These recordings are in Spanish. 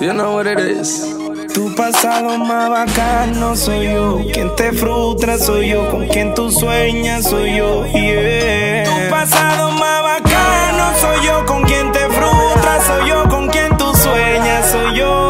You know what it is. Tu pasado más bacano soy yo. Quien te frustra soy yo. Con quien tú sueñas soy yo. Yeah. Tu pasado más bacano soy yo. Con quien te frustra soy yo. Con quien tú sueñas soy yo.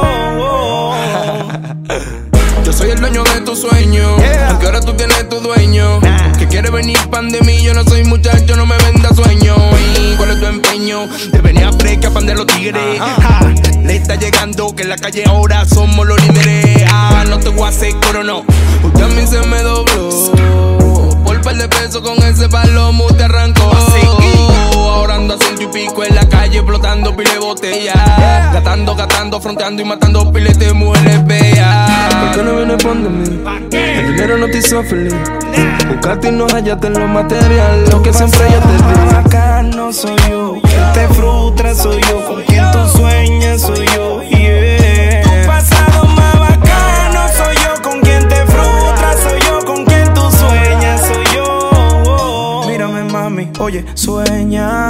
Yo soy el dueño de tu sueño, aunque ahora tú tienes tu dueño. Que quiere venir pan de mí, yo no soy muchacho, no me venda sueño. ¿Y cuál es tu empeño? De venir a fresca, pan de los tigres. Le está llegando que en la calle ahora somos los líderes. No te voy a hacer coro, no. Usted a mí se me dobló. Por par de pesos con ese palomo te arrancó. Ahora ando a 100 y pico en la calle explotando pile botella. Gatando, fronteando y matando piles de mujeres bellas. ¿Por qué no vienes pon de mí? El dinero no te hizo feliz. Buscaste y no hallaste en lo material lo que siempre yo te di. Bacano soy yo. Quien te frustra soy yo. Con quien tú sueñas soy yo. Yeah. Tu pasado más bacano soy yo. Con quien te frustra soy yo. Con quien tú sueñas soy yo. Mírame mami, oye, sueña.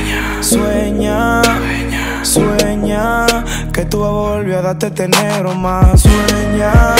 Sueña que tú vas a volver a darte este negro más. Sueña.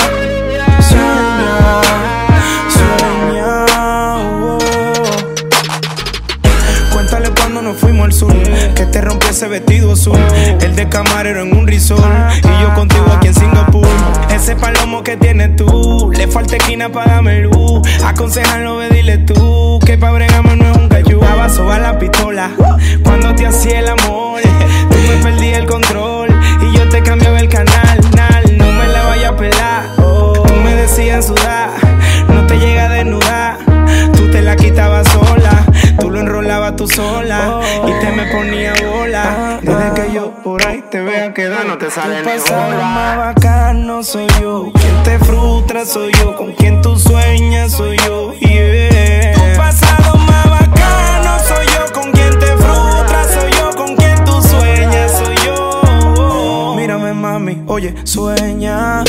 Cuéntale cuando nos fuimos al sur, que te rompí ese vestido azul. El de camarero en un resort y yo contigo aquí en Singapur. Ese palomo que tienes tú, le falta esquina para darme luz. Aconsejanlo, ve, dile tú, que pa' bregarme no es un cayú. Daba soba la pistola cuando te hacía el amor. Tú me perdí el control y yo te cambiaba el canal. No me la vaya a pelar. Tú me decías sudar, no te llega a desnudar. Tú te la quitabas sola, tú lo enrolabas tú sola y te me ponía bola. Desde que yo por ahí te vea quedar, no te sale ni bola. Más bacano soy yo. Quien te frustra soy yo. Con quien tú sueñas soy yo. Yeah. Tu pasado más bacano soy yo. Con quien te frustra soy yo. Con quien tú sueñas soy yo. Mírame mami, oye, sueña.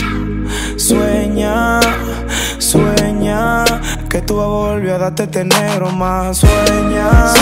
Que tú vas a volver a darte este negro más. Sueña.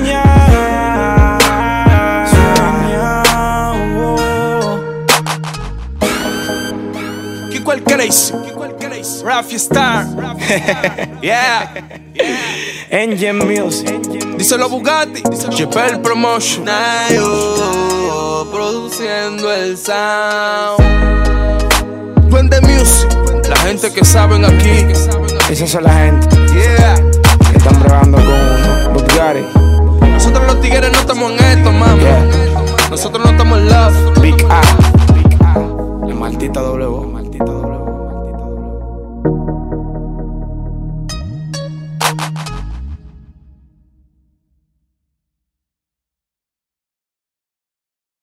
Kiko el Crazy, Rafi Star. Yeah. Engine Music. Díselo Bugatti, Chipel Promotion. Nayo, produciendo el sound. Duende Music, la gente que saben aquí. Esas son la gente que están bregando con uno. Bugatti. Nosotros los tigres no estamos en esto, mami. Nosotros no estamos en love. Big A. La maldita W.